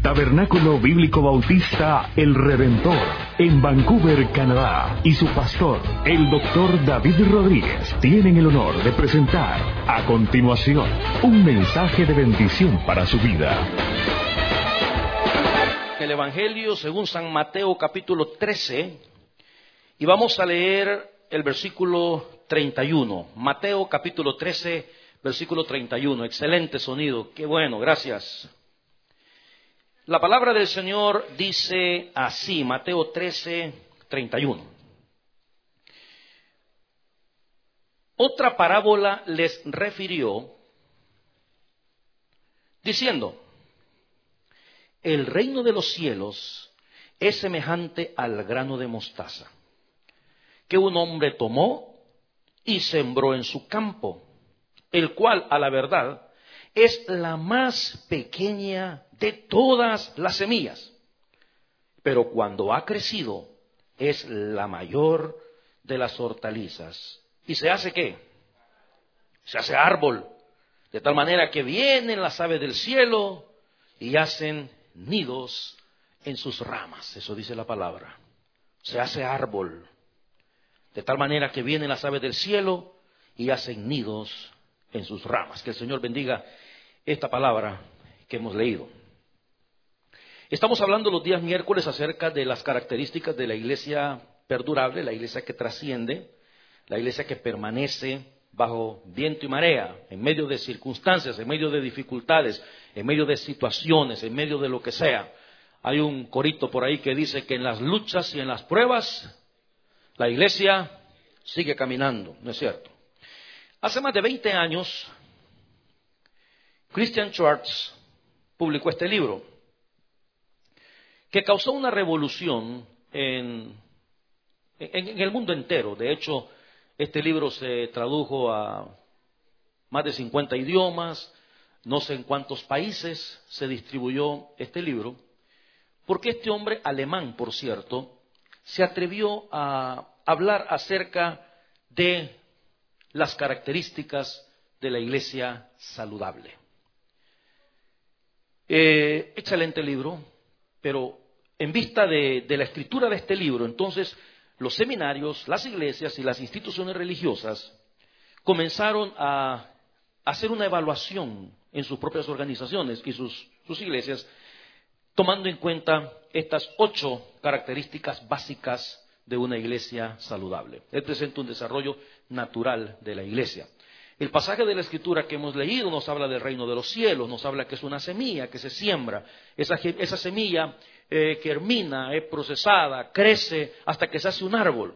Tabernáculo Bíblico Bautista El Redentor, en Vancouver, Canadá, y su pastor, el Dr. David Rodríguez, tienen el honor de presentar a continuación un mensaje de bendición para su vida. El Evangelio según San Mateo capítulo 13, y vamos a leer el versículo 31. Mateo capítulo 13, versículo 31. Excelente sonido, qué bueno, gracias. La palabra del Señor dice así, Mateo 13, 31. Otra parábola les refirió, diciendo: el reino de los cielos es semejante al grano de mostaza, que un hombre tomó y sembró en su campo, el cual, a la verdad, es la más pequeña de todas las semillas, pero cuando ha crecido es la mayor de las hortalizas. ¿Y se hace qué? Se hace árbol, de tal manera que vienen las aves del cielo y hacen nidos en sus ramas. Eso dice la palabra. Se hace árbol, de tal manera que vienen las aves del cielo y hacen nidos en sus ramas. Que el Señor bendiga esta palabra que hemos leído. Estamos hablando los días miércoles acerca de las características de la iglesia perdurable, la iglesia que trasciende, la iglesia que permanece bajo viento y marea, en medio de circunstancias, en medio de dificultades, en medio de situaciones, en medio de lo que sea. Hay un corito por ahí que dice que en las luchas y en las pruebas la iglesia sigue caminando, ¿no es cierto? Hace más de 20 años, Christian Schwartz publicó este libro, que causó una revolución en el mundo entero. De hecho, este libro se tradujo a más de 50 idiomas, no sé en cuántos países se distribuyó este libro, porque este hombre, alemán por cierto, se atrevió a hablar acerca de las características de la iglesia saludable. Excelente libro, pero en vista de la escritura de este libro, entonces los seminarios, las iglesias y las instituciones religiosas comenzaron a hacer una evaluación en sus propias organizaciones y sus iglesias, tomando en cuenta estas 8 características básicas de una iglesia saludable. Él presenta un desarrollo natural de la iglesia. El pasaje de la Escritura que hemos leído nos habla del reino de los cielos, nos habla que es una semilla que se siembra. Esa semilla germina, es procesada, crece hasta que se hace un árbol.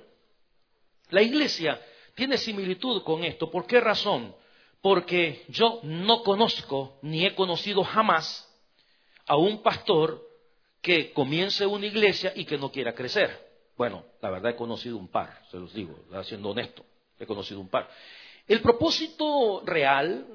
La iglesia tiene similitud con esto. ¿Por qué razón? Porque yo no conozco ni he conocido jamás a un pastor que comience una iglesia y que no quiera crecer. Bueno, la verdad he conocido un par, se los digo, siendo honesto, he conocido un par. El propósito real,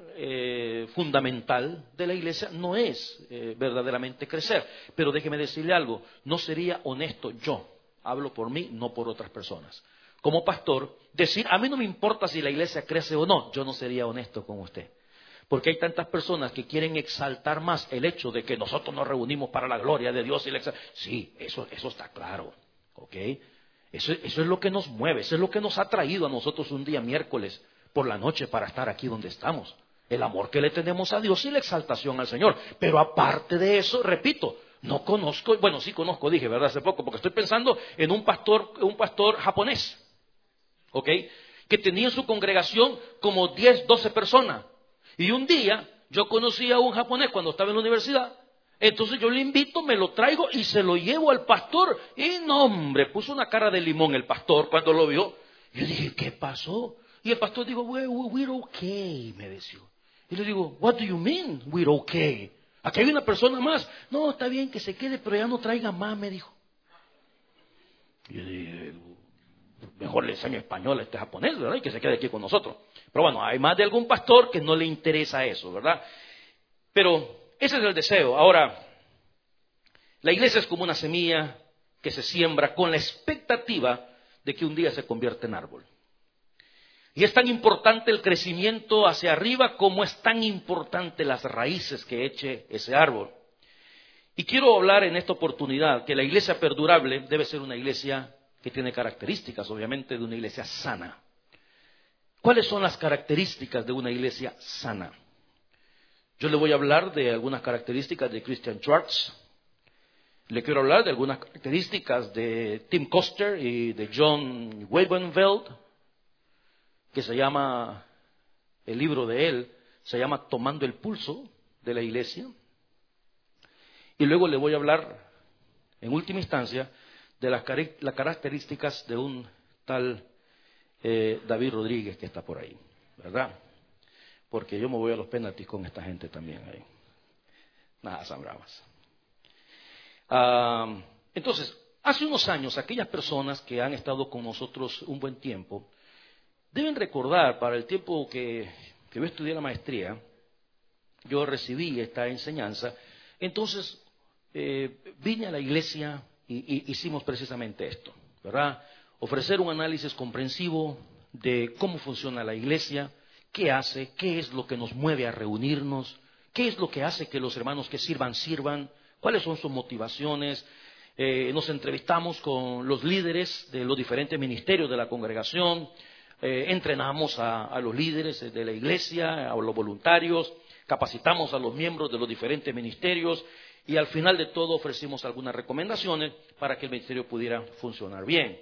fundamental de la iglesia no es verdaderamente crecer. Pero déjeme decirle algo, no sería honesto yo, hablo por mí, no por otras personas. Como pastor, decir, a mí no me importa si la iglesia crece o no, yo no sería honesto con usted. Porque hay tantas personas que quieren exaltar más el hecho de que nosotros nos reunimos para la gloria de Dios. Sí, eso está claro, ¿ok? Eso es lo que nos mueve, eso es lo que nos ha traído a nosotros un día miércoles por la noche para estar aquí donde estamos. El amor que le tenemos a Dios y la exaltación al Señor. Pero aparte de eso, repito, no conozco, bueno, sí conozco, dije, ¿verdad? Hace poco, porque estoy pensando en un pastor japonés, ¿ok? Que tenía en su congregación como 10, 12 personas. Y un día yo conocí a un japonés cuando estaba en la universidad. Entonces yo le invito, me lo traigo y se lo llevo al pastor. Y no, hombre, puso una cara de limón el pastor cuando lo vio. Yo dije, ¿qué pasó? Y el pastor dijo, we're okay, me decía. Y le digo, what do you mean, we're okay? Aquí hay una persona más. No, está bien que se quede, pero ya no traiga más, me dijo. Y yo dije, mejor le enseño español a este japonés, ¿verdad? Y que se quede aquí con nosotros. Pero bueno, hay más de algún pastor que no le interesa eso, ¿verdad? Pero ese es el deseo. Ahora, la iglesia es como una semilla que se siembra con la expectativa de que un día se convierta en árbol. Y es tan importante el crecimiento hacia arriba como es tan importante las raíces que eche ese árbol. Y quiero hablar en esta oportunidad que la iglesia perdurable debe ser una iglesia que tiene características, obviamente, de una iglesia sana. ¿Cuáles son las características de una iglesia sana? Yo le voy a hablar de algunas características de Christian Schwartz. Le quiero hablar de algunas características de Tim Koster y de John Wagenveld, que se llama, el libro de él, se llama Tomando el Pulso de la Iglesia. Y luego le voy a hablar, en última instancia, de las características de un tal David Rodríguez que está por ahí, ¿verdad? Porque yo me voy a los penaltis con esta gente también ahí. Nada, son bravas. Entonces, hace unos años, aquellas personas que han estado con nosotros un buen tiempo, deben recordar, para el tiempo que yo estudié la maestría, yo recibí esta enseñanza. Entonces, vine a la iglesia y hicimos precisamente esto, ¿verdad? Ofrecer un análisis comprensivo de cómo funciona la iglesia, qué hace, qué es lo que nos mueve a reunirnos, qué es lo que hace que los hermanos que sirvan, cuáles son sus motivaciones. Nos entrevistamos con los líderes de los diferentes ministerios de la congregación, entrenamos a los líderes de la iglesia, a los voluntarios, capacitamos a los miembros de los diferentes ministerios y al final de todo ofrecimos algunas recomendaciones para que el ministerio pudiera funcionar bien.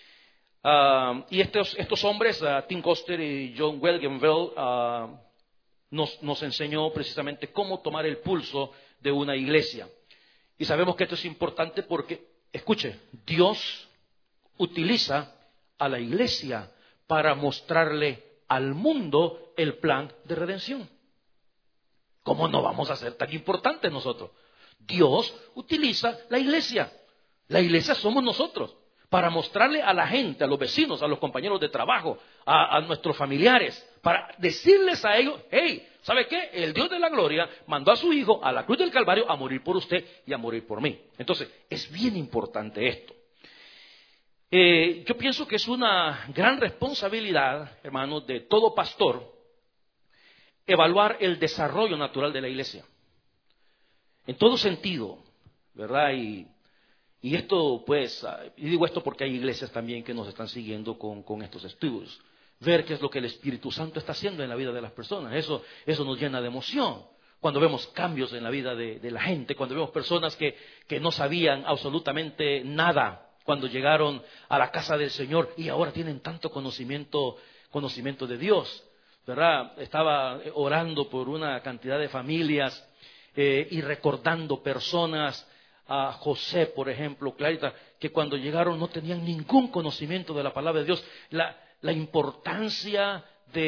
Y estos hombres, Tim Koster y John Wagenveld, nos enseñó precisamente cómo tomar el pulso de una iglesia. Y sabemos que esto es importante porque, escuche, Dios utiliza a la iglesia para mostrarle al mundo el plan de redención. ¿Cómo no vamos a ser tan importantes nosotros? Dios utiliza la iglesia. La iglesia somos nosotros para mostrarle a la gente, a los vecinos, a los compañeros de trabajo, a nuestros familiares, para decirles a ellos, hey, ¿sabe qué? El Dios de la gloria mandó a su Hijo a la cruz del Calvario a morir por usted y a morir por mí. Entonces, es bien importante esto. Yo pienso que es una gran responsabilidad, hermanos, de todo pastor, evaluar el desarrollo natural de la iglesia. En todo sentido, ¿verdad? Y esto, pues, y digo esto porque hay iglesias también que nos están siguiendo con estos estudios. Ver qué es lo que el Espíritu Santo está haciendo en la vida de las personas. Eso nos llena de emoción. Cuando vemos cambios en la vida de la gente, cuando vemos personas que no sabían absolutamente nada cuando llegaron a la casa del Señor y ahora tienen tanto conocimiento de Dios, ¿verdad? Estaba orando por una cantidad de familias y recordando personas, a José, por ejemplo, Clarita, que cuando llegaron no tenían ningún conocimiento de la palabra de Dios. La importancia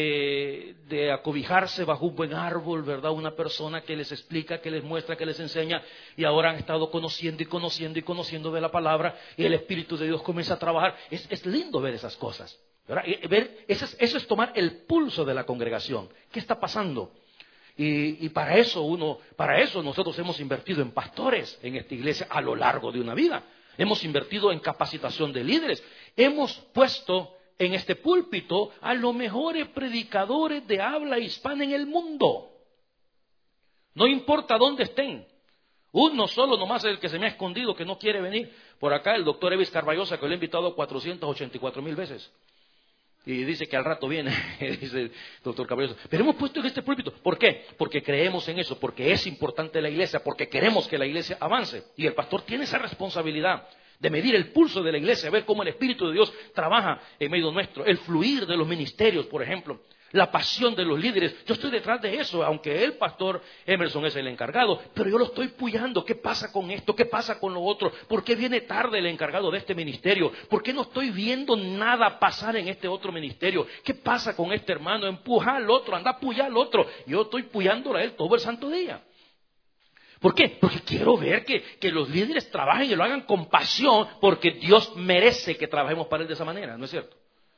de acobijarse bajo un buen árbol, ¿verdad? Una persona que les explica, que les muestra, que les enseña, y ahora han estado conociendo de la palabra, y el Espíritu de Dios comienza a trabajar. Es lindo ver esas cosas, ¿verdad? Eso es tomar el pulso de la congregación. ¿Qué está pasando? Y para eso nosotros hemos invertido en pastores en esta iglesia a lo largo de una vida. Hemos invertido en capacitación de líderes. Hemos puesto en este púlpito a los mejores predicadores de habla hispana en el mundo. No importa dónde estén. Uno solo nomás es el que se me ha escondido, que no quiere venir. Por acá el doctor Evis Carballosa, que lo he invitado 484,000 veces. Y dice que al rato viene, dice el doctor Carballosa. Pero hemos puesto en este púlpito. ¿Por qué? Porque creemos en eso, porque es importante la iglesia, porque queremos que la iglesia avance. Y el pastor tiene esa responsabilidad de medir el pulso de la iglesia, ver cómo el Espíritu de Dios trabaja en medio nuestro, el fluir de los ministerios, por ejemplo, la pasión de los líderes. Yo estoy detrás de eso, aunque el pastor Emerson es el encargado, pero yo lo estoy puyando. ¿Qué pasa con esto? ¿Qué pasa con lo otro? ¿Por qué viene tarde el encargado de este ministerio? ¿Por qué no estoy viendo nada pasar en este otro ministerio? ¿Qué pasa con este hermano? Empuja al otro, anda a puyar al otro. Yo estoy puyándolo a él todo el santo día. ¿Por qué? Porque quiero ver que los líderes trabajen y lo hagan con pasión, porque Dios merece que trabajemos para él de esa manera, ¿no es cierto?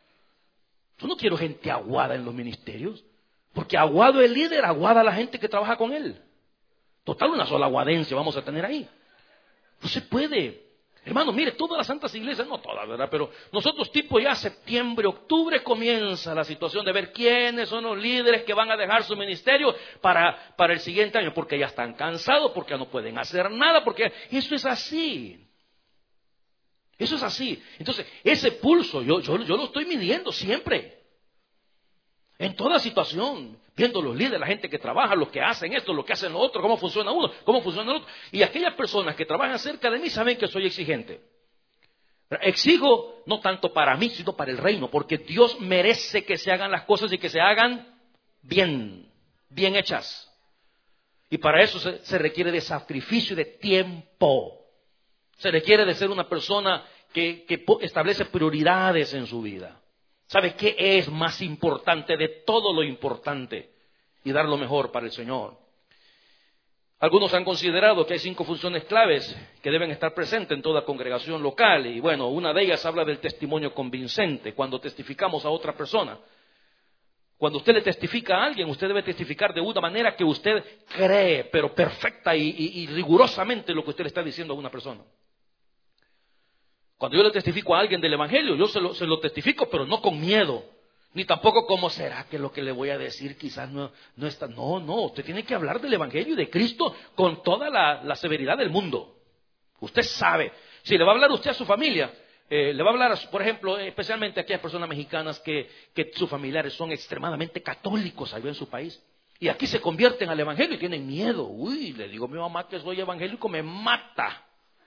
Yo no quiero gente aguada en los ministerios, porque aguado el líder, aguada la gente que trabaja con él. Total, una sola aguadencia vamos a tener ahí. No se puede. Hermano, mire, todas las santas iglesias, no todas, ¿verdad? Pero nosotros tipo ya septiembre, octubre comienza la situación de ver quiénes son los líderes que van a dejar su ministerio para el siguiente año, porque ya están cansados, porque ya no pueden hacer nada, porque eso es así. Eso es así. Entonces, ese pulso yo lo estoy midiendo siempre. En toda situación, viendo los líderes, la gente que trabaja, los que hacen esto, los que hacen lo otro, cómo funciona uno, cómo funciona el otro. Y aquellas personas que trabajan cerca de mí saben que soy exigente. Exijo no tanto para mí, sino para el reino, porque Dios merece que se hagan las cosas y que se hagan bien hechas. Y para eso se requiere de sacrificio y de tiempo. Se requiere de ser una persona que establece prioridades en su vida. ¿Sabe qué es más importante de todo lo importante? Y dar lo mejor para el Señor. Algunos han considerado que hay 5 funciones claves que deben estar presentes en toda congregación local. Y bueno, una de ellas habla del testimonio convincente, cuando testificamos a otra persona. Cuando usted le testifica a alguien, usted debe testificar de una manera que usted cree, pero perfecta y rigurosamente lo que usted le está diciendo a una persona. Cuando yo le testifico a alguien del Evangelio, yo se lo testifico, pero no con miedo, ni tampoco como será que lo que le voy a decir quizás no está. No, usted tiene que hablar del Evangelio y de Cristo con toda la severidad del mundo. Usted sabe, si le va a hablar usted a su familia, le va a hablar, por ejemplo, especialmente a aquellas personas mexicanas que sus familiares son extremadamente católicos allá en su país, y aquí se convierten al Evangelio y tienen miedo. Uy, le digo a mi mamá que soy evangélico, me mata.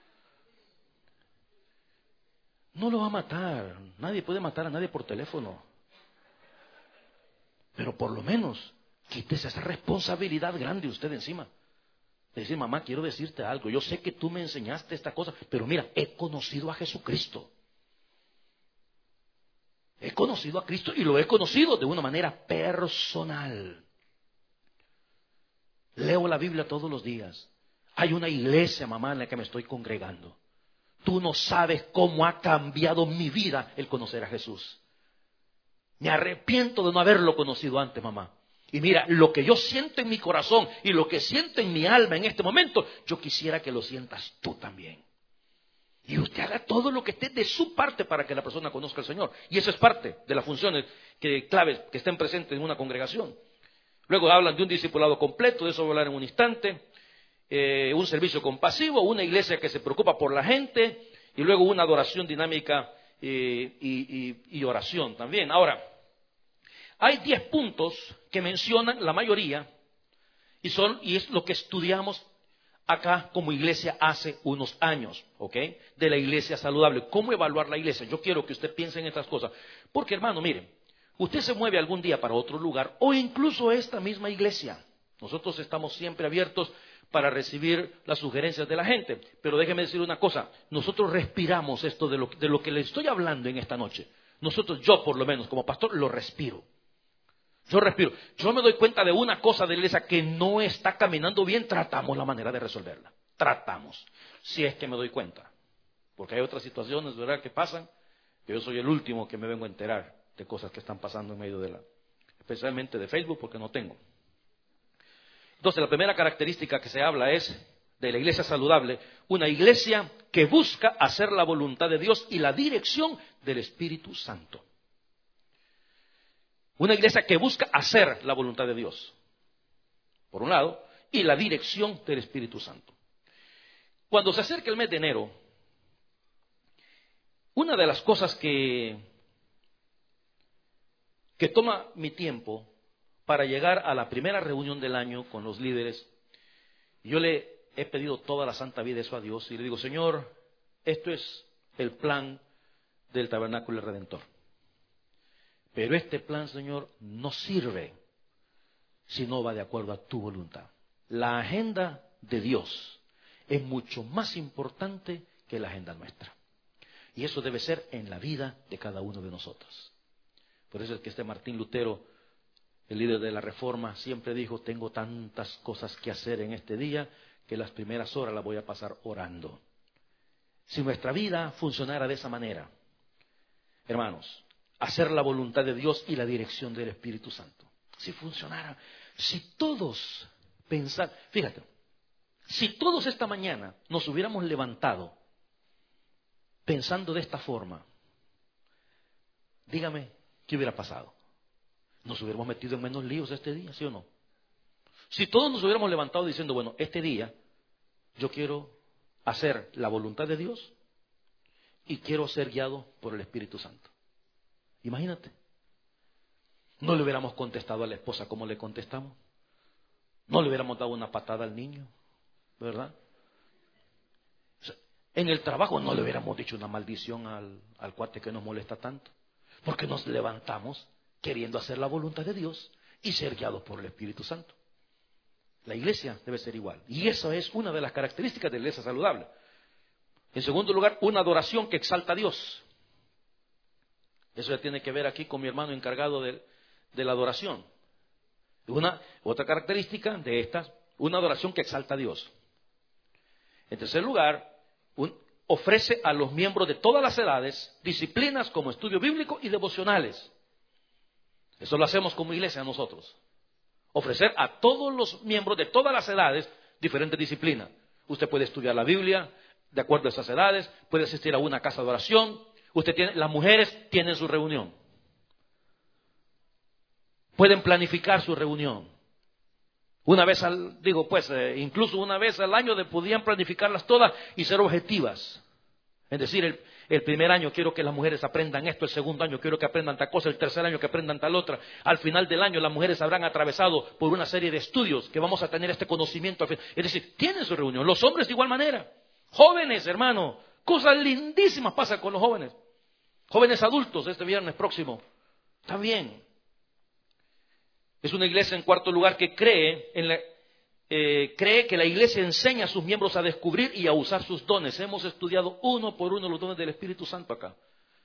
No lo va a matar. Nadie puede matar a nadie por teléfono. Pero por lo menos quítese esa responsabilidad grande usted encima. De decir, mamá, quiero decirte algo. Yo sé que tú me enseñaste esta cosa, pero mira, he conocido a Jesucristo. He conocido a Cristo y lo he conocido de una manera personal. Leo la Biblia todos los días. Hay una iglesia, mamá, en la que me estoy congregando. Tú no sabes cómo ha cambiado mi vida el conocer a Jesús. Me arrepiento de no haberlo conocido antes, mamá. Y mira, lo que yo siento en mi corazón y lo que siento en mi alma en este momento, yo quisiera que lo sientas tú también. Y usted haga todo lo que esté de su parte para que la persona conozca al Señor. Y eso es parte de las funciones claves que estén presentes en una congregación. Luego hablan de un discipulado completo, de eso voy a hablar en un instante. Un servicio compasivo, una iglesia que se preocupa por la gente, y luego una adoración dinámica y oración también. Ahora, hay 10 puntos que mencionan la mayoría y es lo que estudiamos acá como iglesia hace unos años, ¿ok? De la iglesia saludable. ¿Cómo evaluar la iglesia? Yo quiero que usted piense en estas cosas. Porque, hermano, mire, usted se mueve algún día para otro lugar o incluso esta misma iglesia. Nosotros estamos siempre abiertos para recibir las sugerencias de la gente. Pero déjeme decir una cosa, nosotros respiramos esto de lo que le estoy hablando en esta noche. Yo por lo menos como pastor lo respiro. Yo respiro. Yo me doy cuenta de una cosa de la iglesia que no está caminando bien, tratamos la manera de resolverla. Tratamos, si es que me doy cuenta. Porque hay otras situaciones, ¿verdad?, que pasan, que yo soy el último que me vengo a enterar de cosas que están pasando en medio especialmente de Facebook, porque no tengo. Entonces, la primera característica que se habla es de la iglesia saludable, una iglesia que busca hacer la voluntad de Dios y la dirección del Espíritu Santo. Una iglesia que busca hacer la voluntad de Dios, por un lado, y la dirección del Espíritu Santo. Cuando se acerca el mes de enero, una de las cosas que toma mi tiempo para llegar a la primera reunión del año con los líderes, yo le he pedido toda la santa vida eso a Dios y le digo, Señor, esto es el plan del Tabernáculo del Redentor. Pero este plan, Señor, no sirve si no va de acuerdo a tu voluntad. La agenda de Dios es mucho más importante que la agenda nuestra. Y eso debe ser en la vida de cada uno de nosotros. Por eso es que Martín Lutero, el líder de la Reforma, siempre dijo, tengo tantas cosas que hacer en este día que las primeras horas las voy a pasar orando. Si nuestra vida funcionara de esa manera, hermanos, hacer la voluntad de Dios y la dirección del Espíritu Santo, si funcionara, si todos pensaran, fíjate, si todos esta mañana nos hubiéramos levantado pensando de esta forma, dígame, ¿qué hubiera pasado? ¿Nos hubiéramos metido en menos líos este día, sí o no? Si todos nos hubiéramos levantado diciendo, bueno, este día yo quiero hacer la voluntad de Dios y quiero ser guiado por el Espíritu Santo. Imagínate. No le hubiéramos contestado a la esposa como le contestamos. No le hubiéramos dado una patada al niño, ¿verdad? O sea, en el trabajo no le hubiéramos dicho una maldición al cuate que nos molesta tanto. Porque nos levantamos queriendo hacer la voluntad de Dios y ser guiados por el Espíritu Santo. La iglesia debe ser igual. Y esa es una de las características de la iglesia saludable. En segundo lugar, una adoración que exalta a Dios. Eso ya tiene que ver aquí con mi hermano encargado de la adoración. Otra característica de estas, una adoración que exalta a Dios. En tercer lugar, ofrece a los miembros de todas las edades disciplinas como estudio bíblico y devocionales. Eso lo hacemos como iglesia nosotros. Ofrecer a todos los miembros de todas las edades diferentes disciplinas. Usted puede estudiar la Biblia de acuerdo a esas edades, puede asistir a una casa de oración. Las mujeres tienen su reunión. Pueden planificar su reunión. Incluso una vez al año podían planificarlas todas y ser objetivas. Es decir, el primer año quiero que las mujeres aprendan esto, el segundo año quiero que aprendan tal cosa, el tercer año que aprendan tal otra. Al final del año las mujeres habrán atravesado por una serie de estudios que vamos a tener este conocimiento. Es decir, tienen su reunión. Los hombres de igual manera. Jóvenes, hermano, cosas lindísimas pasan con los jóvenes. Jóvenes adultos este viernes próximo. También. Es una iglesia, en cuarto lugar, que cree que la iglesia enseña a sus miembros a descubrir y a usar sus dones. Hemos estudiado uno por uno los dones del Espíritu Santo acá.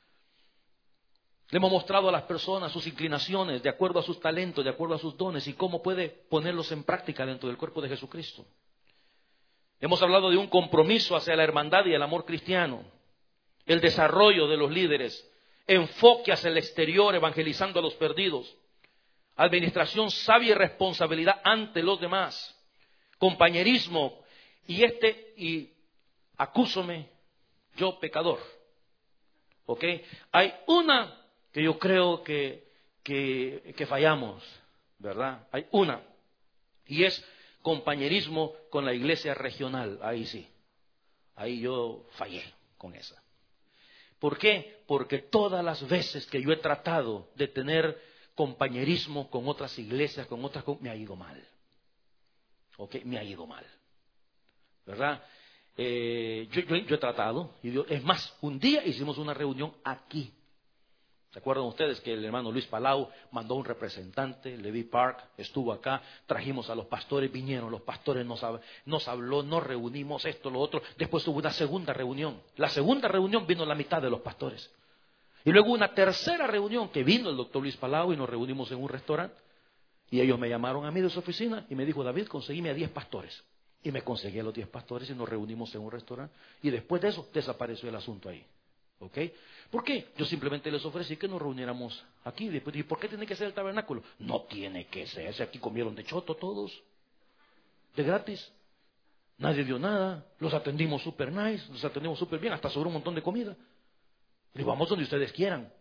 Le hemos mostrado a las personas sus inclinaciones, de acuerdo a sus talentos, de acuerdo a sus dones, y cómo puede ponerlos en práctica dentro del cuerpo de Jesucristo. Hemos hablado de un compromiso hacia la hermandad y el amor cristiano, el desarrollo de los líderes, enfoque hacia el exterior, evangelizando a los perdidos, administración sabia y responsabilidad ante los demás, compañerismo y acúsome yo pecador. ¿Ok? Hay una que yo creo que fallamos, ¿verdad? Hay una, y es compañerismo con la iglesia regional. Ahí sí, ahí yo fallé con esa. ¿Por qué? Porque todas las veces que yo he tratado de tener compañerismo con otras iglesias, me ha ido mal. ¿Ok? Me ha ido mal. ¿Verdad? Yo he tratado, es más, un día hicimos una reunión aquí. ¿Se acuerdan ustedes que el hermano Luis Palau mandó un representante? Levi Park estuvo acá, trajimos a los pastores, vinieron los pastores, nos habló, nos reunimos, esto, lo otro. Después hubo una segunda reunión. La segunda reunión vino la mitad de los pastores. Y luego una tercera reunión que vino el doctor Luis Palau y nos reunimos en un restaurante. Y ellos me llamaron a mí de su oficina y me dijo, David, conseguime a 10 pastores. Y me conseguí a los 10 pastores y nos reunimos en un restaurante. Y después de eso desapareció el asunto ahí. ¿Ok? ¿Por qué? Yo simplemente les ofrecí que nos reuniéramos aquí. Después dije, ¿por qué tiene que ser el tabernáculo? No tiene que ser. Si aquí comieron de choto todos. De gratis. Nadie dio nada. Los atendimos súper nice. Los atendimos súper bien. Hasta sobró un montón de comida. Y vamos donde ustedes quieran.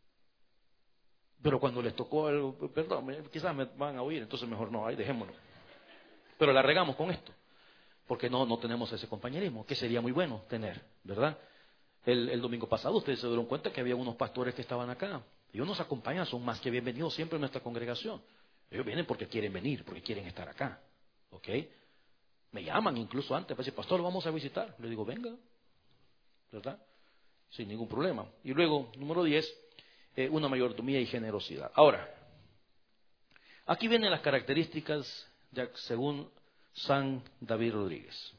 Pero cuando les tocó algo, perdón, quizás me van a oír, entonces mejor no, ahí dejémoslo. Pero la regamos con esto. Porque no tenemos ese compañerismo, que sería muy bueno tener, ¿verdad? El domingo pasado ustedes se dieron cuenta que había unos pastores que estaban acá. Ellos nos acompañan, son más que bienvenidos siempre en nuestra congregación. Ellos vienen porque quieren venir, porque quieren estar acá. ¿Ok? Me llaman incluso antes para decir, pastor, lo vamos a visitar. Le digo, venga, ¿verdad? Sin ningún problema. Y luego, número 10, una mayordomía y generosidad. Ahora, aquí vienen las características según San David Rodríguez.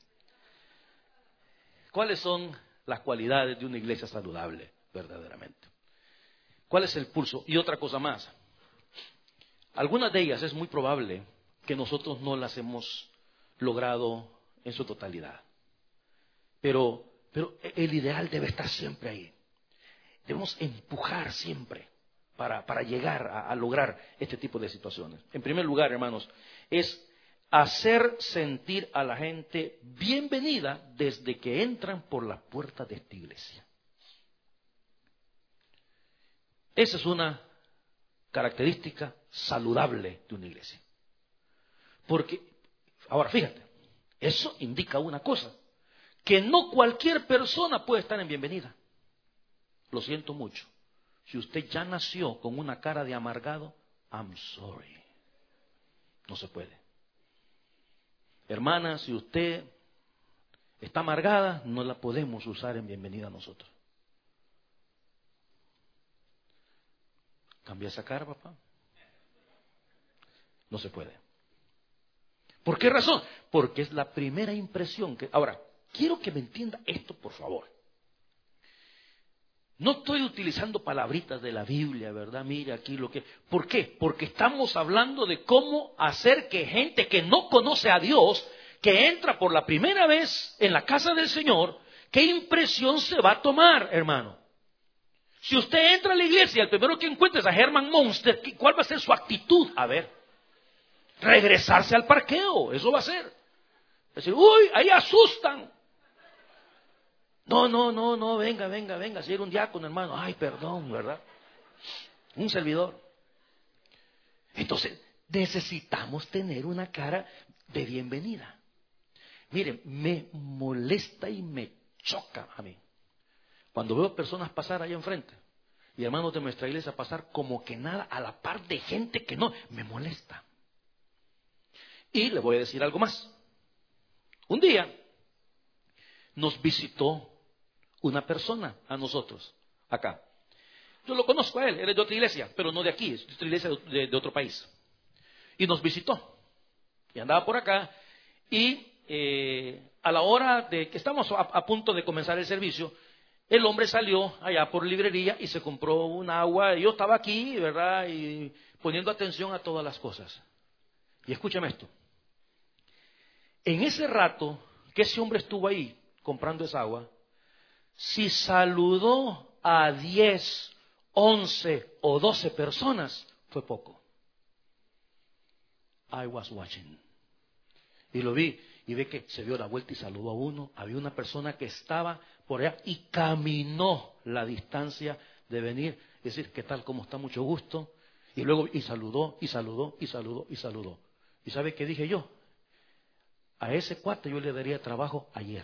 ¿Cuáles son las cualidades de una iglesia saludable, verdaderamente? ¿Cuál es el pulso? Y otra cosa más. Algunas de ellas es muy probable que nosotros no las hemos logrado en su totalidad. Pero el ideal debe estar siempre ahí. Debemos empujar siempre para llegar a lograr este tipo de situaciones. En primer lugar, hermanos, es hacer sentir a la gente bienvenida desde que entran por la puerta de esta iglesia. Esa es una característica saludable de una iglesia. Porque, ahora fíjate, eso indica una cosa, que no cualquier persona puede estar en bienvenida. Lo siento mucho. Si usted ya nació con una cara de amargado, I'm sorry. No se puede. Hermana, si usted está amargada, no la podemos usar en bienvenida a nosotros. Cambia esa cara, papá. No se puede. ¿Por qué razón? Porque es la primera impresión que... Ahora, quiero que me entienda esto, por favor. No estoy utilizando palabritas de la Biblia, ¿verdad? Mire aquí lo que... ¿Por qué? Porque estamos hablando de cómo hacer que gente que no conoce a Dios, que entra por la primera vez en la casa del Señor, ¿qué impresión se va a tomar, hermano? Si usted entra a la iglesia, el primero que encuentre es a Herman Monster, ¿cuál va a ser su actitud? A ver, regresarse al parqueo, eso va a ser. Decir, uy, ahí asustan. No, venga, si era un diácono, hermano, ay, perdón, ¿verdad? Un servidor. Entonces, necesitamos tener una cara de bienvenida. Miren, me molesta y me choca a mí cuando veo personas pasar allá enfrente y hermanos de nuestra iglesia pasar como que nada a la par de gente que no, me molesta. Y le voy a decir algo más. Un día nos visitó una persona a nosotros, acá. Yo lo conozco a él, él es de otra iglesia, pero no de aquí, es de otra iglesia de otro país. Y nos visitó. Y andaba por acá. Y a la hora de que estamos a punto de comenzar el servicio, el hombre salió allá por librería y se compró un agua. Y yo estaba aquí, ¿verdad? Y poniendo atención a todas las cosas. Y escúchame esto. En ese rato que ese hombre estuvo ahí comprando esa agua, si saludó a 10, 11 o 12 personas, fue poco. I was watching. Y lo vi, y ve que se dio la vuelta y saludó a uno. Había una persona que estaba por allá y caminó la distancia de venir, decir, ¿qué tal? ¿Cómo está? Mucho gusto. Y luego, y saludó. ¿Y sabe qué dije yo? A ese cuate yo le daría trabajo ayer.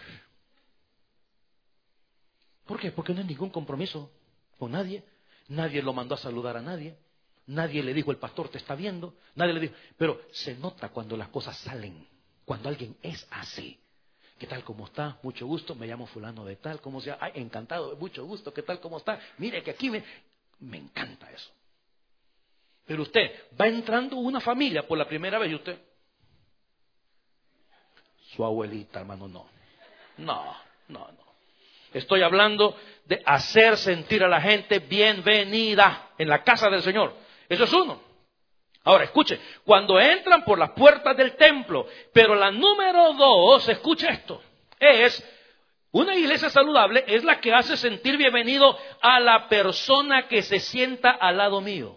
¿Por qué? Porque no hay ningún compromiso con nadie. Nadie lo mandó a saludar a nadie. Nadie le dijo, el pastor te está viendo. Nadie le dijo. Pero se nota cuando las cosas salen. Cuando alguien es así. ¿Qué tal? ¿Cómo está? Mucho gusto. Me llamo fulano de tal. ¿Cómo sea? Ay, encantado. Mucho gusto. ¿Qué tal? ¿Cómo está? Mire que aquí me encanta eso. Pero usted va entrando una familia por la primera vez y usted... Su abuelita, hermano, no. Estoy hablando de hacer sentir a la gente bienvenida en la casa del Señor. Eso es uno. Ahora, escuche, cuando entran por las puertas del templo, pero la número 2, escuche esto, es una iglesia saludable, es la que hace sentir bienvenido a la persona que se sienta al lado mío.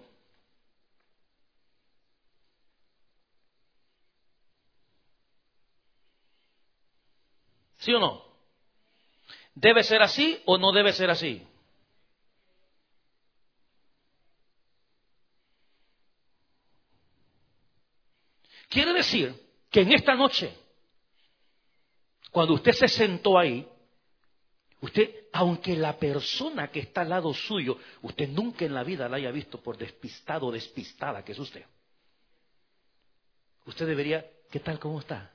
¿Sí o no? ¿Debe ser así o no debe ser así? Quiere decir que en esta noche, cuando usted se sentó ahí, usted, aunque la persona que está al lado suyo, usted nunca en la vida la haya visto por despistado o despistada que es usted. Usted debería, ¿qué tal? ¿Cómo está?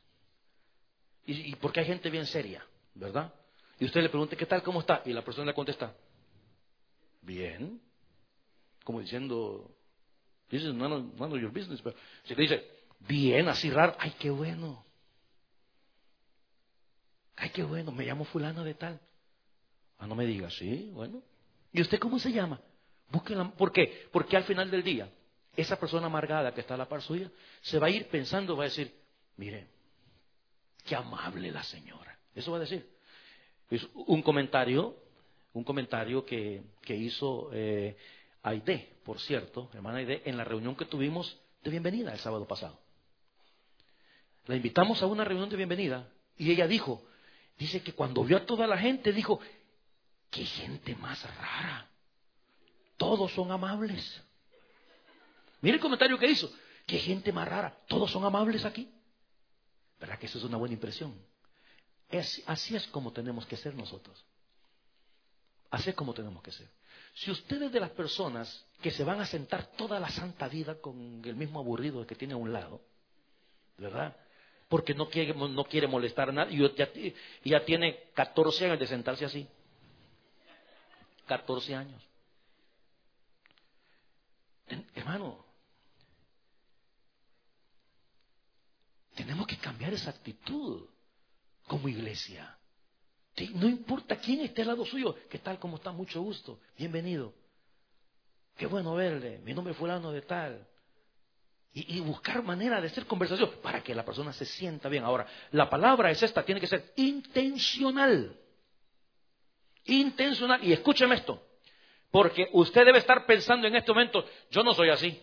Y porque hay gente bien seria, ¿verdad? Y usted le pregunta, ¿qué tal? ¿Cómo está? Y la persona le contesta, bien. Como diciendo, this is none of your business. Pero si le dice, bien, así raro, ay, qué bueno. Ay, qué bueno, me llamo fulano de tal. Ah, no me diga, sí, bueno. ¿Y usted cómo se llama? Búsquela. ¿Por qué? Porque al final del día, esa persona amargada que está a la par suya, se va a ir pensando, va a decir, mire, qué amable la señora. Eso va a decir. Es un comentario que hizo Aide, por cierto, hermana Aide, en la reunión que tuvimos de bienvenida el sábado pasado. La invitamos a una reunión de bienvenida y ella dice que cuando vio a toda la gente dijo, qué gente más rara, todos son amables. Mire el comentario que hizo, qué gente más rara, todos son amables aquí. ¿Verdad que eso es una buena impresión? Así es como tenemos que ser nosotros. Así es como tenemos que ser. Si usted es de las personas que se van a sentar toda la santa vida con el mismo aburrido que tiene a un lado, ¿verdad? Porque no quiere molestar a nadie y ya tiene 14 años de sentarse así. 14 años. Hermano, tenemos que cambiar esa actitud como iglesia. No importa quién esté al lado suyo. ¿Qué tal? ¿Cómo está? Mucho gusto. Bienvenido. Qué bueno verle. Mi nombre es fulano de tal. Y buscar manera de hacer conversación para que la persona se sienta bien. Ahora, la palabra es esta, tiene que ser intencional. Intencional. Y escúcheme esto. Porque usted debe estar pensando en este momento, yo no soy así.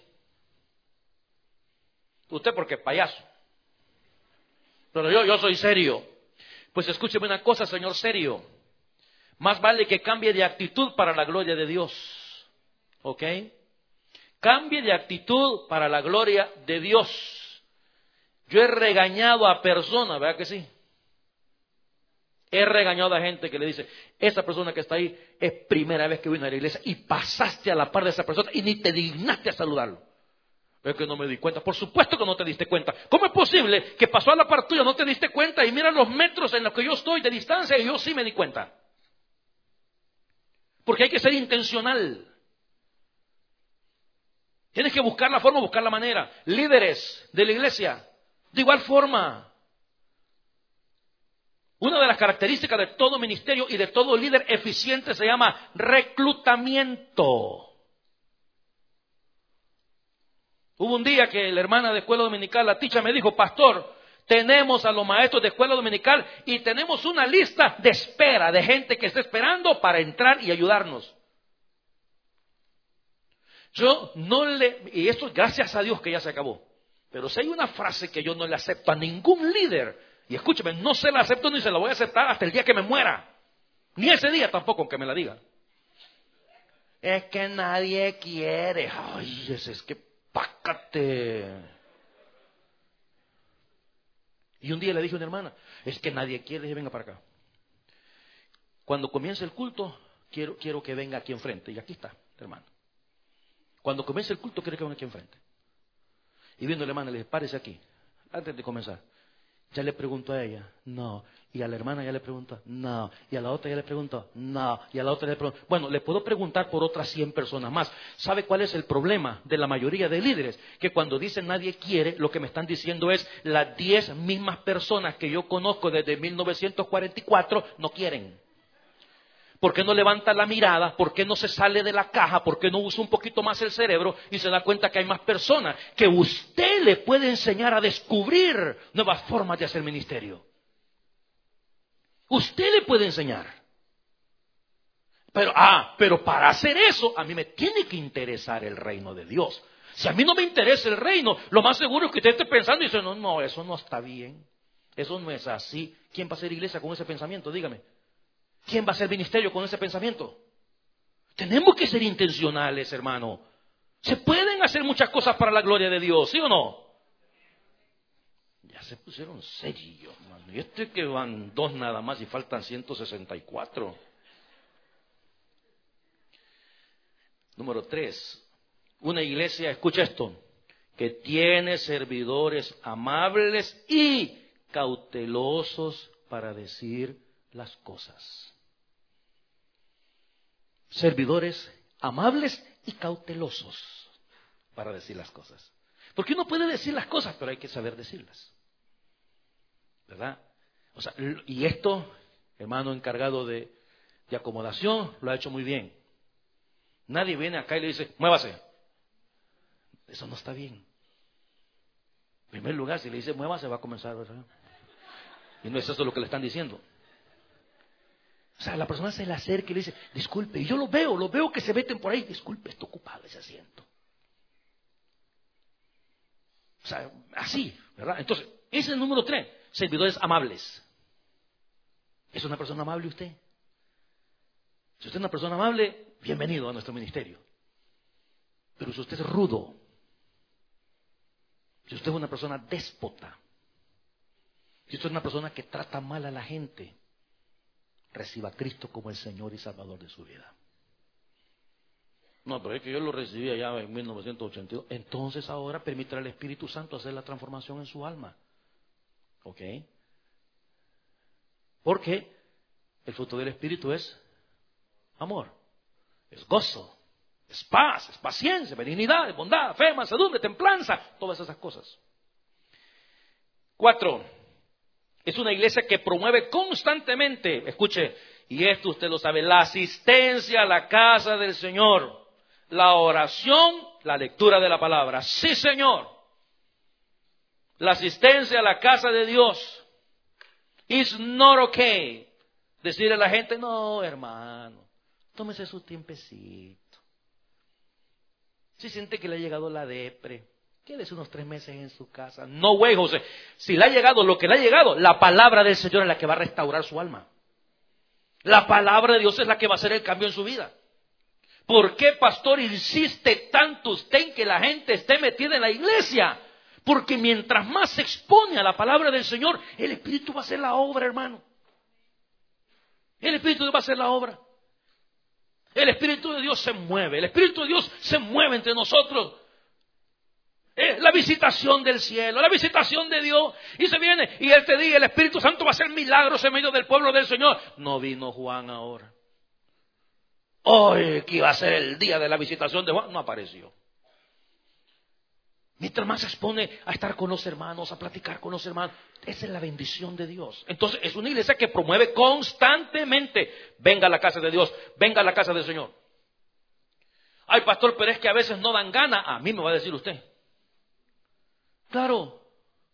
Usted porque es payaso. Pero yo soy serio. Pues escúcheme una cosa, señor serio. Más vale que cambie de actitud para la gloria de Dios. ¿Ok? Cambie de actitud para la gloria de Dios. Yo he regañado a personas, ¿verdad que sí? He regañado a gente que le dice, esa persona que está ahí es primera vez que vino a la iglesia y pasaste a la par de esa persona y ni te dignaste a saludarlo. Es que no me di cuenta. Por supuesto que no te diste cuenta. ¿Cómo es posible que pasó a la par tuya, no te diste cuenta y mira los metros en los que yo estoy de distancia y yo sí me di cuenta? Porque hay que ser intencional. Tienes que buscar la forma, buscar la manera. Líderes de la iglesia, de igual forma. Una de las características de todo ministerio y de todo líder eficiente se llama reclutamiento. Hubo un día que la hermana de escuela dominical, la ticha, me dijo, pastor, tenemos a los maestros de escuela dominical y tenemos una lista de espera de gente que está esperando para entrar y ayudarnos. Y esto gracias a Dios que ya se acabó. Pero si hay una frase que yo no le acepto a ningún líder, y escúcheme, no se la acepto ni se la voy a aceptar hasta el día que me muera. Ni ese día tampoco, aunque me la diga. Es que nadie quiere. Ay, es que pácate. Y un día le dije a una hermana, es que nadie quiere, y venga para acá. Cuando comience el culto, quiero que venga aquí enfrente. Y aquí está, hermano. Cuando comience el culto, quiero que venga aquí enfrente. Y viendo a la hermana, le dije, párese aquí, antes de comenzar. Ya le pregunto a ella, no. Y a la hermana ya le pregunto, no. Y a la otra ya le pregunto, no. Y a la otra ya le pregunto. Bueno, le puedo preguntar por otras 100 personas más. ¿Sabe cuál es el problema de la mayoría de líderes? Que cuando dicen nadie quiere, lo que me están diciendo es las 10 mismas personas que yo conozco desde 1944 no quieren. ¿Por qué no levanta la mirada? ¿Por qué no se sale de la caja? ¿Por qué no usa un poquito más el cerebro y se da cuenta que hay más personas que usted le puede enseñar a descubrir nuevas formas de hacer ministerio? Usted le puede enseñar. Pero para hacer eso, a mí me tiene que interesar el reino de Dios. Si a mí no me interesa el reino, lo más seguro es que usted esté pensando y dice, no, eso no está bien. Eso no es así. ¿Quién va a hacer iglesia con ese pensamiento? Dígame. ¿Quién va a hacer ministerio con ese pensamiento? Tenemos que ser intencionales, hermano. Se pueden hacer muchas cosas para la gloria de Dios, ¿sí o no? Ya se pusieron serios, hermano. Y que van 2 nada más y faltan 164. Número 3. Una iglesia, escucha esto, que tiene servidores amables y cautelosos para decir las cosas. Servidores amables y cautelosos para decir las cosas. Porque uno puede decir las cosas, pero hay que saber decirlas. ¿Verdad? O sea, y esto, hermano encargado de acomodación, lo ha hecho muy bien. Nadie viene acá y le dice, muévase. Eso no está bien. En primer lugar, si le dice muévase, va a comenzar, ¿verdad? Y no es eso lo que le están diciendo. O sea, la persona se le acerca y le dice, disculpe, y yo lo veo que se meten por ahí, disculpe, está ocupado ese asiento. O sea, así, ¿verdad? Entonces, Ese es el número 3. Servidores amables. ¿Es una persona amable usted? Si usted es una persona amable, bienvenido a nuestro ministerio. Pero si usted es rudo, si usted es una persona déspota, si usted es una persona que trata mal a la gente, reciba a Cristo como el Señor y Salvador de su vida. No, pero es que yo lo recibí allá en 1982. Entonces ahora permita al Espíritu Santo hacer la transformación en su alma. ¿Ok? Porque el fruto del Espíritu es amor, es gozo, es paz, es paciencia, benignidad, es bondad, fe, mansedumbre, templanza, todas esas cosas. 4. Es una iglesia que promueve constantemente, escuche, y esto usted lo sabe, la asistencia a la casa del Señor. La oración, la lectura de la palabra. Sí, Señor. La asistencia a la casa de Dios. It's not okay. Decirle a la gente, no, hermano, tómese su tiempecito. Si siente que le ha llegado la depre, quédese unos 3 meses en su casa. No, güey, José. Si le ha llegado lo que le ha llegado, la palabra del Señor es la que va a restaurar su alma. La palabra de Dios es la que va a hacer el cambio en su vida. ¿Por qué, pastor, insiste tanto usted en que la gente esté metida en la iglesia? Porque mientras más se expone a la palabra del Señor, el Espíritu va a hacer la obra, hermano. El Espíritu va a hacer la obra. El Espíritu de Dios se mueve. El Espíritu de Dios se mueve entre nosotros. La visitación del cielo, la visitación de Dios. Y se viene, y este día el Espíritu Santo va a hacer milagros en medio del pueblo del Señor. No vino Juan ahora. Hoy que iba a ser el día de la visitación de Juan, no apareció. Mientras más se expone a estar con los hermanos, a platicar con los hermanos, esa es la bendición de Dios. Entonces es una iglesia que promueve constantemente, venga a la casa de Dios, venga a la casa del Señor. Ay, pastor, pero es que a veces no dan gana. A mí me va a decir usted. Claro.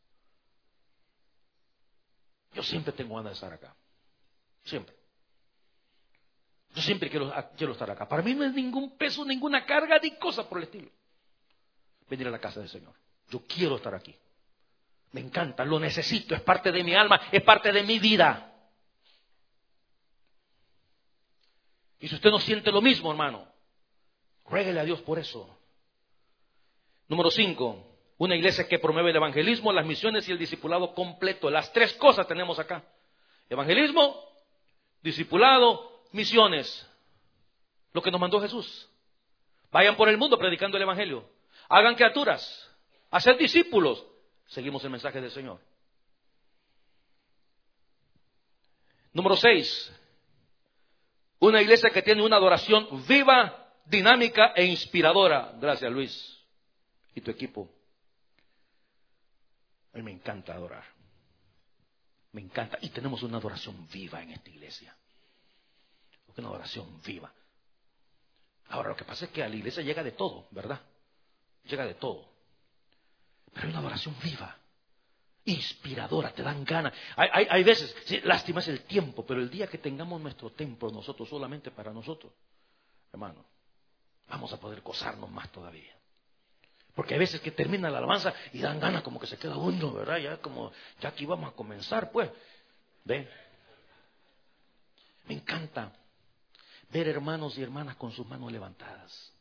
Yo siempre tengo ganas de estar acá. Siempre. Yo siempre quiero estar acá. Para mí no es ningún peso, ninguna carga, ni cosa por el estilo. Venir a la casa del Señor. Yo quiero estar aquí. Me encanta, lo necesito, es parte de mi alma, es parte de mi vida. Y si usted no siente lo mismo, hermano, ruéguele a Dios por eso. Número 5. Una iglesia que promueve el evangelismo, las misiones y el discipulado completo. Las 3 cosas tenemos acá. Evangelismo, discipulado, misiones. Lo que nos mandó Jesús. Vayan por el mundo predicando el evangelio. Hagan criaturas. Hacer discípulos. Seguimos el mensaje del Señor. Número 6. Una iglesia que tiene una adoración viva, dinámica e inspiradora. Gracias, Luis. Y tu equipo. A mí me encanta adorar. Me encanta. Y tenemos una adoración viva en esta iglesia. Una adoración viva. Ahora, lo que pasa es que a la iglesia llega de todo, ¿verdad? Llega de todo. Pero hay una adoración viva, inspiradora, te dan ganas. Hay veces, sí, lástima es el tiempo, pero el día que tengamos nuestro templo nosotros, solamente para nosotros, hermano, vamos a poder gozarnos más todavía. Porque hay veces que termina la alabanza y dan ganas como que se queda uno, ¿verdad? Ya aquí vamos a comenzar, pues. ¿Ven? Me encanta ver hermanos y hermanas con sus manos levantadas.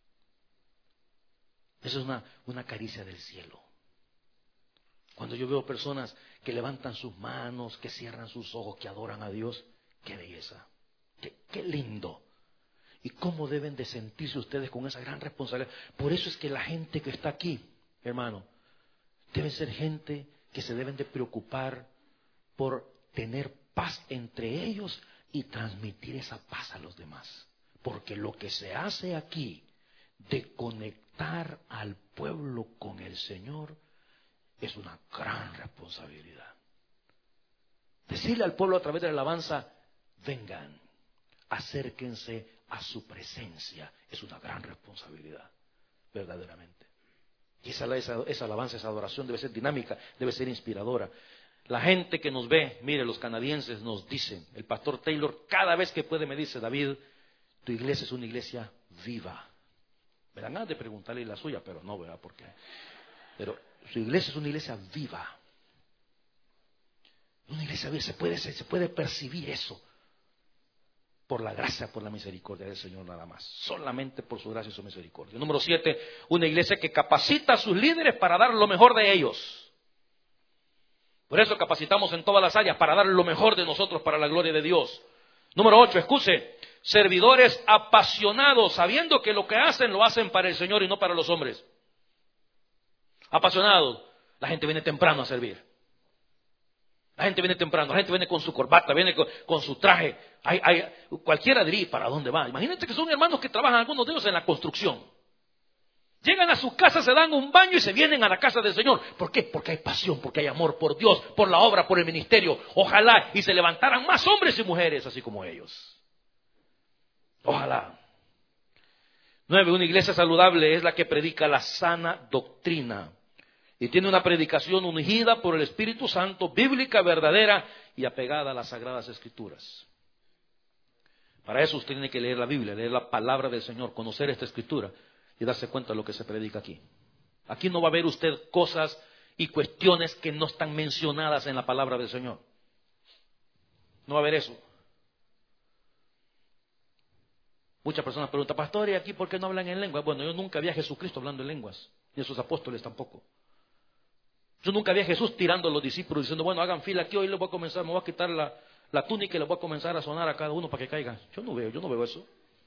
Eso es una caricia del cielo. Cuando yo veo personas que levantan sus manos, que cierran sus ojos, que adoran a Dios, qué belleza, qué lindo. Y cómo deben de sentirse ustedes con esa gran responsabilidad. Por eso es que la gente que está aquí, hermano, debe ser gente que se deben de preocupar por tener paz entre ellos y transmitir esa paz a los demás. Porque lo que se hace aquí de conectar al pueblo con el Señor es una gran responsabilidad. Decirle al pueblo a través de la alabanza, vengan, acérquense a su presencia, es una gran responsabilidad, verdaderamente. Y esa alabanza, esa adoración debe ser dinámica, debe ser inspiradora. La gente que nos ve, mire, los canadienses nos dicen, el pastor Taylor cada vez que puede me dice, David, tu iglesia es una iglesia viva. Me dan ganas de preguntarle la suya, pero no, ¿verdad? Porque, pero su iglesia es una iglesia viva. Una iglesia viva se puede percibir eso. Por la gracia, por la misericordia del Señor nada más. Solamente por su gracia y su misericordia. Número 7, una iglesia que capacita a sus líderes para dar lo mejor de ellos. Por eso capacitamos en todas las áreas, para dar lo mejor de nosotros para la gloria de Dios. Número 8, escuche, servidores apasionados, sabiendo que lo que hacen lo hacen para el Señor y no para los hombres. Apasionados, la gente viene temprano a servir. La gente viene temprano, la gente viene con su corbata, viene con su traje. Cualquiera diría, ¿para dónde va? Imagínate que son hermanos que trabajan, algunos de ellos en la construcción. Llegan a su casa, se dan un baño y se vienen a la casa del Señor. ¿Por qué? Porque hay pasión, porque hay amor por Dios, por la obra, por el ministerio. Ojalá y se levantaran más hombres y mujeres así como ellos. Ojalá. 9, una iglesia saludable es la que predica la sana doctrina. Y tiene una predicación ungida por el Espíritu Santo, bíblica, verdadera y apegada a las Sagradas Escrituras. Para eso usted tiene que leer la Biblia, leer la palabra del Señor, conocer esta Escritura y darse cuenta de lo que se predica aquí. Aquí no va a ver usted cosas y cuestiones que no están mencionadas en la palabra del Señor. No va a haber eso. Muchas personas preguntan, pastor, ¿y aquí por qué no hablan en lenguas? Bueno, yo nunca vi a Jesucristo hablando en lenguas, ni a sus apóstoles tampoco. Yo nunca vi a Jesús tirando a los discípulos diciendo, bueno, hagan fila aquí, hoy les voy a comenzar, me voy a quitar la túnica y les voy a comenzar a sonar a cada uno para que caigan. Yo no veo eso.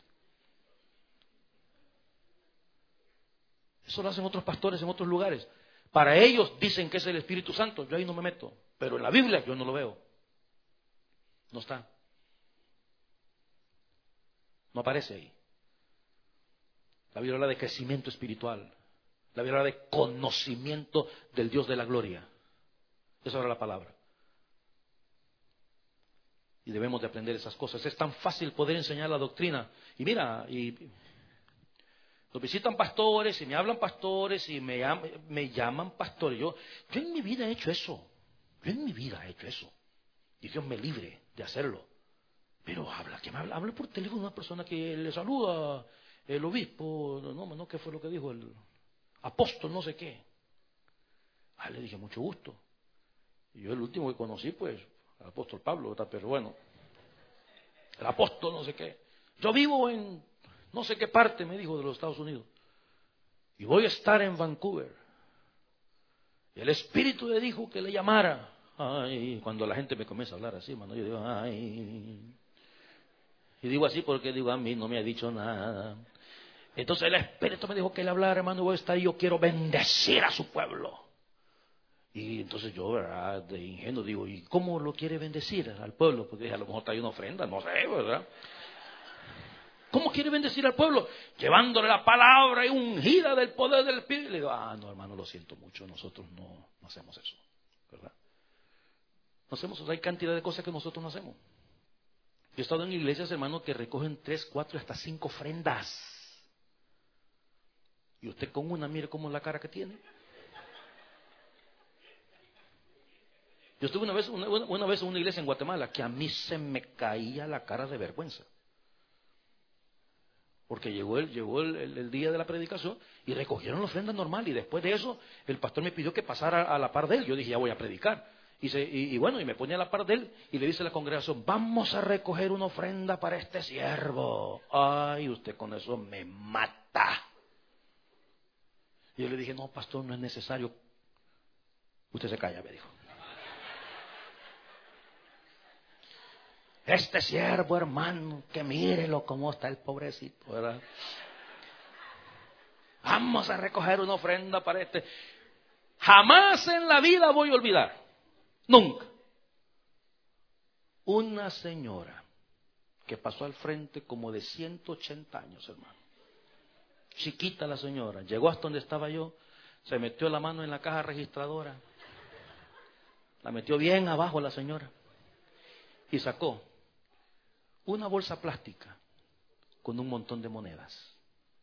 Eso lo hacen otros pastores en otros lugares. Para ellos dicen que es el Espíritu Santo, yo ahí no me meto. Pero en la Biblia yo no lo veo. No está. No aparece ahí. La Biblia habla de crecimiento espiritual. La Biblia habla de conocimiento del Dios de la gloria. Esa era la palabra. Y debemos de aprender esas cosas. Es tan fácil poder enseñar la doctrina. Y mira, nos visitan pastores y me hablan pastores y me llaman pastores. Yo en mi vida he hecho eso. Y Dios me libre de hacerlo. Pero habla por teléfono una persona que le saluda el obispo. No, ¿qué fue lo que dijo? El apóstol, no sé qué. Le dije, mucho gusto. Y yo el último que conocí, pues, el apóstol Pablo, pero bueno, el apóstol no sé qué. Yo vivo en no sé qué parte, me dijo, de los Estados Unidos. Y voy a estar en Vancouver. Y el Espíritu le dijo que le llamara. Ay, cuando la gente me comienza a hablar así, hermano, yo digo, ay. Y digo así porque digo, a mí no me ha dicho nada. Entonces el Espíritu me dijo que le hablara, hermano, voy a estar y yo quiero bendecir a su pueblo. Y entonces yo, ¿verdad?, de ingenuo digo, ¿y cómo lo quiere bendecir al pueblo? Porque a lo mejor trae una ofrenda, no sé, ¿verdad? ¿Cómo quiere bendecir al pueblo? Llevándole la palabra y ungida del poder del Espíritu. Le digo, no, hermano, lo siento mucho, nosotros no hacemos eso, ¿verdad? No hacemos eso, hay cantidad de cosas que nosotros no hacemos. Yo he estado en iglesias, hermano, que recogen 3, 4 hasta 5 ofrendas. Y usted con una, mire cómo es la cara que tiene. Yo estuve una vez en una iglesia en Guatemala que a mí se me caía la cara de vergüenza. Porque llegó el día de la predicación y recogieron la ofrenda normal. Y después de eso, el pastor me pidió que pasara a la par de él. Yo dije, ya voy a predicar. Y me ponía a la par de él y le dice a la congregación, vamos a recoger una ofrenda para este siervo. Ay, usted con eso me mata. Y yo le dije, no, pastor, no es necesario. Usted se calla, me dijo. Este siervo, hermano, que mírelo cómo está el pobrecito, ¿verdad? Vamos a recoger una ofrenda para este. Jamás en la vida voy a olvidar, nunca, una señora que pasó al frente como de 180 años, hermano. Chiquita la señora, llegó hasta donde estaba yo, se metió la mano en la caja registradora, la metió bien abajo la señora y sacó una bolsa plástica con un montón de monedas.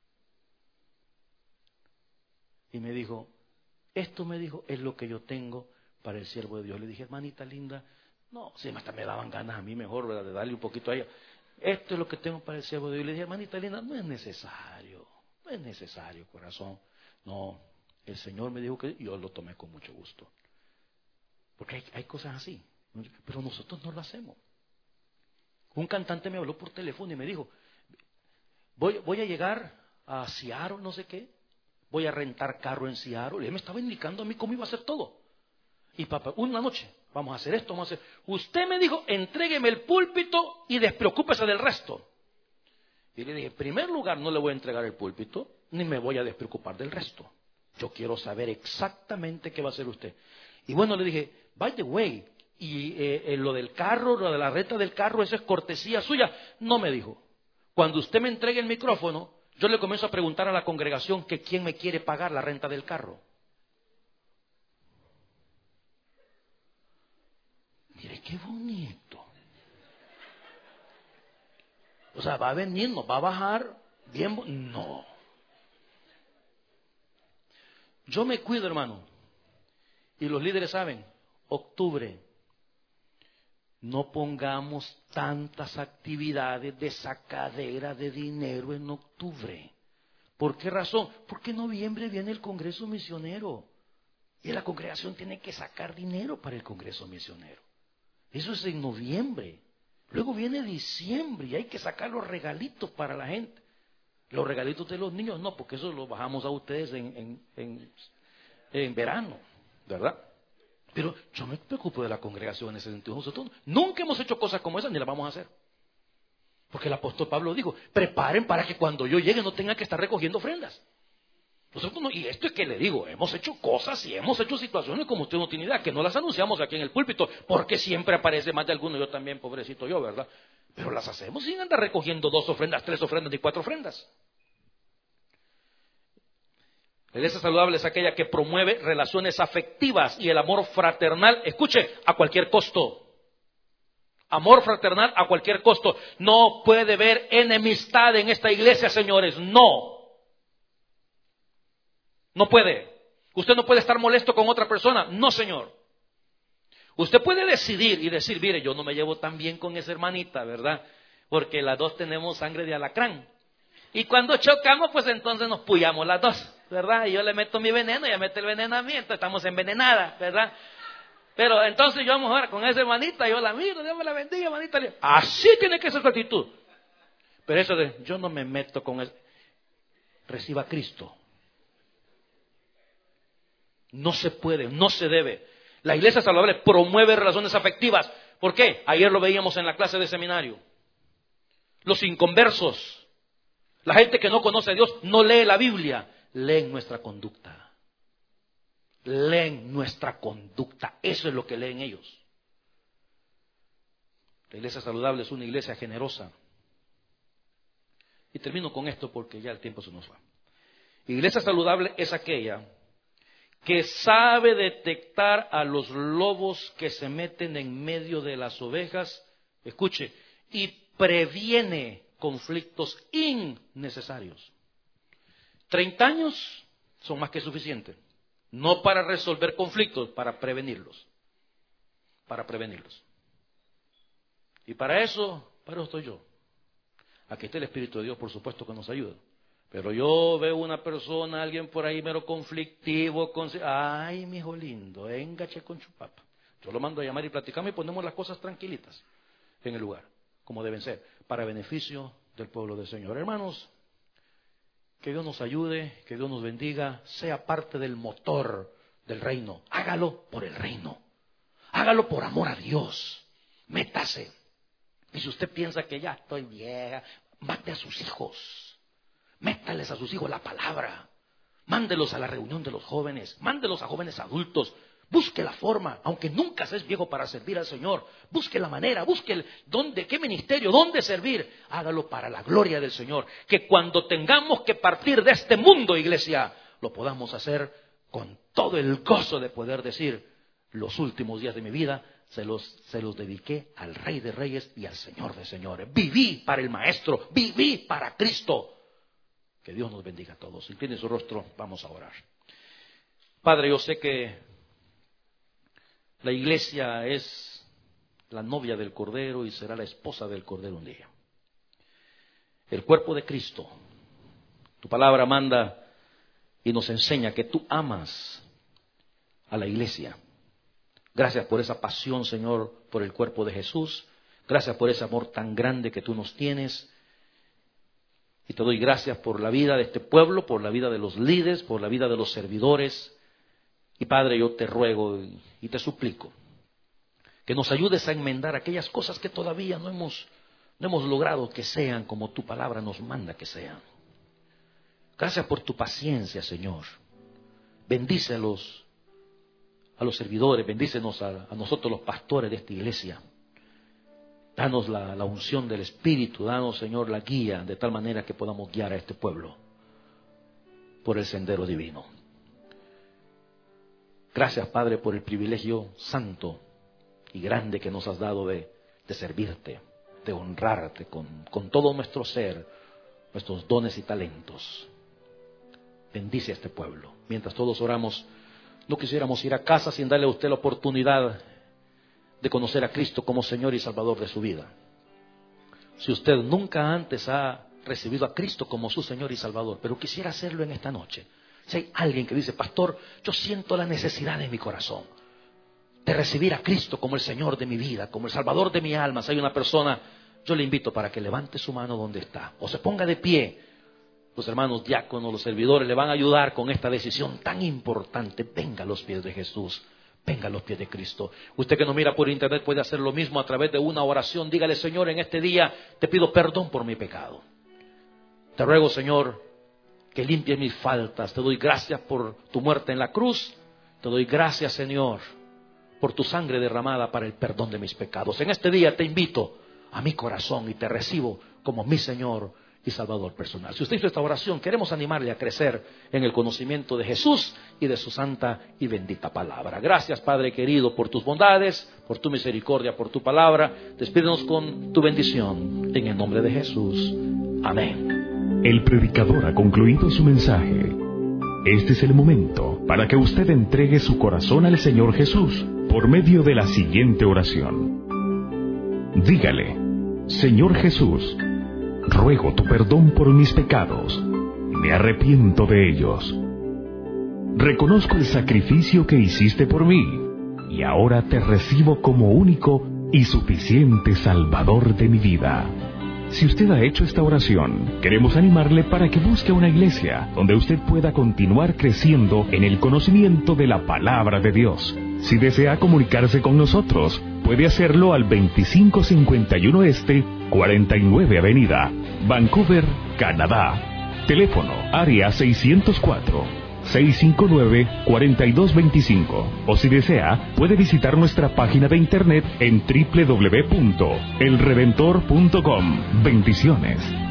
Y me dijo, esto, me dijo, es lo que yo tengo para el siervo de Dios. Le dije, hermanita linda, no, si hasta me daban ganas a mí mejor, ¿verdad?, de darle un poquito a ella. Esto es lo que tengo para el siervo de Dios. Le dije, hermanita linda, no es necesario, corazón. No, el Señor me dijo que yo lo tomé con mucho gusto. Porque hay cosas así. Pero nosotros no lo hacemos. Un cantante me habló por teléfono y me dijo, voy a llegar a Seattle, no sé qué, voy a rentar carro en Seattle. Y él me estaba indicando a mí cómo iba a hacer todo. Y papá, una noche, vamos a hacer esto, vamos a hacer. Usted me dijo, entrégueme el púlpito y despreocúpese del resto. Y le dije, en primer lugar, no le voy a entregar el púlpito, ni me voy a despreocupar del resto. Yo quiero saber exactamente qué va a hacer usted. Y bueno, le dije, by the way, y lo del carro, lo de la renta del carro, eso es cortesía suya. No me dijo. Cuando usted me entregue el micrófono, yo le comienzo a preguntar a la congregación que quién me quiere pagar la renta del carro. Mire qué bonito. O sea, va a venir, nos va a bajar bien. No. Yo me cuido, hermano. Y los líderes saben, octubre, no pongamos tantas actividades de sacadera de dinero en octubre. ¿Por qué razón? Porque en noviembre viene el Congreso Misionero. Y la congregación tiene que sacar dinero para el Congreso Misionero. Eso es en noviembre. Luego viene diciembre y hay que sacar los regalitos para la gente. Los regalitos de los niños no, porque eso lo bajamos a ustedes en verano, ¿verdad? Pero yo me preocupo de la congregación en ese sentido. Nosotros nunca hemos hecho cosas como esas ni las vamos a hacer. Porque el apóstol Pablo dijo, preparen para que cuando yo llegue no tengan que estar recogiendo ofrendas. Nosotros no, y esto es que le digo, hemos hecho cosas y hemos hecho situaciones como usted no tiene idea, que no las anunciamos aquí en el púlpito, porque siempre aparece más de alguno, yo también, pobrecito yo, ¿verdad? Pero las hacemos sin andar recogiendo 2 ofrendas, 3 ofrendas ni 4 ofrendas. La iglesia saludable es aquella que promueve relaciones afectivas y el amor fraternal, escuche, a cualquier costo. Amor fraternal a cualquier costo. No puede haber enemistad en esta iglesia, señores, no. No puede. Usted no puede estar molesto con otra persona. No, señor. Usted puede decidir y decir, mire, yo no me llevo tan bien con esa hermanita, ¿verdad? Porque las dos tenemos sangre de alacrán. Y cuando chocamos, pues entonces nos puyamos las dos, ¿verdad? Y yo le meto mi veneno, ella mete el veneno a mí, entonces estamos envenenadas, ¿verdad? Pero entonces yo vamos ahora con esa hermanita, yo la miro, Dios me la bendiga, hermanita. Así tiene que ser su actitud. Pero eso de, yo no me meto con eso. Reciba a Cristo. No se puede, no se debe. La iglesia saludable promueve relaciones afectivas. ¿Por qué? Ayer lo veíamos en la clase de seminario. Los inconversos, la gente que no conoce a Dios, no lee la Biblia, leen nuestra conducta. Leen nuestra conducta. Eso es lo que leen ellos. La iglesia saludable es una iglesia generosa. Y termino con esto porque ya el tiempo se nos va. Iglesia saludable es aquella que sabe detectar a los lobos que se meten en medio de las ovejas, escuche, y previene conflictos innecesarios. 30 años son más que suficientes, no para resolver conflictos, para prevenirlos. Para prevenirlos. Y para eso estoy yo. Aquí está el Espíritu de Dios, por supuesto, que nos ayuda. Pero yo veo una persona, alguien por ahí mero conflictivo, ay, mi hijo lindo, engache con chupapa. Yo lo mando a llamar y platicamos y ponemos las cosas tranquilitas en el lugar, como deben ser, para beneficio del pueblo del Señor. Hermanos, que Dios nos ayude, que Dios nos bendiga, sea parte del motor del reino. Hágalo por el reino, hágalo por amor a Dios, métase. Y si usted piensa que ya estoy vieja, mate a sus hijos. Métales a sus hijos la palabra. Mándelos a la reunión de los jóvenes. Mándelos a jóvenes adultos. Busque la forma, aunque nunca seas viejo para servir al Señor. Busque la manera, busque dónde, qué ministerio, dónde servir. Hágalo para la gloria del Señor. Que cuando tengamos que partir de este mundo, iglesia, lo podamos hacer con todo el gozo de poder decir, los últimos días de mi vida se los dediqué al Rey de Reyes y al Señor de Señores. Viví para el Maestro, viví para Cristo. Que Dios nos bendiga a todos. Incline su rostro, vamos a orar. Padre, yo sé que la iglesia es la novia del Cordero y será la esposa del Cordero un día. El cuerpo de Cristo. Tu palabra manda y nos enseña que tú amas a la iglesia. Gracias por esa pasión, Señor, por el cuerpo de Jesús. Gracias por ese amor tan grande que tú nos tienes. Y te doy gracias por la vida de este pueblo, por la vida de los líderes, por la vida de los servidores. Y Padre, yo te ruego y te suplico que nos ayudes a enmendar aquellas cosas que todavía no hemos logrado que sean como tu palabra nos manda que sean. Gracias por tu paciencia, Señor. Bendice a los servidores, bendícenos a nosotros los pastores de esta iglesia. Danos la unción del Espíritu, danos, Señor, la guía, de tal manera que podamos guiar a este pueblo por el sendero divino. Gracias, Padre, por el privilegio santo y grande que nos has dado de servirte, de honrarte con todo nuestro ser, nuestros dones y talentos. Bendice a este pueblo. Mientras todos oramos, no quisiéramos ir a casa sin darle a usted la oportunidad de conocer a Cristo como Señor y Salvador de su vida. Si usted nunca antes ha recibido a Cristo como su Señor y Salvador, pero quisiera hacerlo en esta noche. Si hay alguien que dice, pastor, yo siento la necesidad en mi corazón de recibir a Cristo como el Señor de mi vida, como el Salvador de mi alma. Si hay una persona, yo le invito para que levante su mano donde está o se ponga de pie. Los hermanos diáconos, los servidores le van a ayudar con esta decisión tan importante. Venga a los pies de Jesús. Venga a los pies de Cristo. Usted que nos mira por internet puede hacer lo mismo a través de una oración. Dígale, Señor, en este día te pido perdón por mi pecado. Te ruego, Señor, que limpies mis faltas. Te doy gracias por tu muerte en la cruz. Te doy gracias, Señor, por tu sangre derramada para el perdón de mis pecados. En este día te invito a mi corazón y te recibo como mi Señor y Salvador personal. Si usted hizo esta oración, queremos animarle a crecer en el conocimiento de Jesús y de su santa y bendita palabra. Gracias, Padre querido, por tus bondades, por tu misericordia, por tu palabra. Despídenos con tu bendición en el nombre de Jesús. Amén. El predicador ha concluido su mensaje. Este es el momento para que usted entregue su corazón al Señor Jesús por medio de la siguiente oración. Dígale, Señor Jesús, ruego tu perdón por mis pecados. Me arrepiento de ellos. Reconozco el sacrificio que hiciste por mí y ahora te recibo como único y suficiente Salvador de mi vida. Si usted ha hecho esta oración, queremos animarle para que busque una iglesia donde usted pueda continuar creciendo en el conocimiento de la palabra de Dios. Si desea comunicarse con nosotros, puede hacerlo al 2551 Este, 49 Avenida, Vancouver, Canadá. Teléfono, área 604-659-4225. O si desea, puede visitar nuestra página de internet en www.elredentor.com. Bendiciones.